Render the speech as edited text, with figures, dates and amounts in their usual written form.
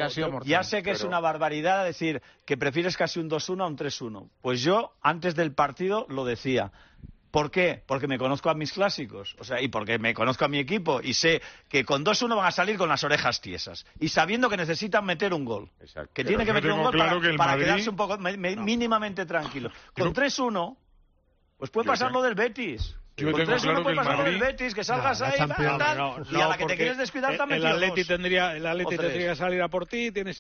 ha sido mortal. Ya sé que es una barbaridad decir que prefieres casi un 2-1 a un 3-1. Pues yo, antes del partido, lo decía. ¿Por qué? Porque me conozco a mis clásicos, o sea, y porque me conozco a mi equipo y sé que con 2-1 van a salir con las orejas tiesas y sabiendo que necesitan meter un gol. Exacto. Que tiene que meter un gol para quedarse un poco mínimamente tranquilo. Con 3-1, pues puede pasar lo del Betis. Yo Con tengo 3-1 claro que puede el pasar lo Madrid... del Betis, que salgas ahí y a la que te quieres descuidar también. El Atleti tendría que salir a por ti, tienes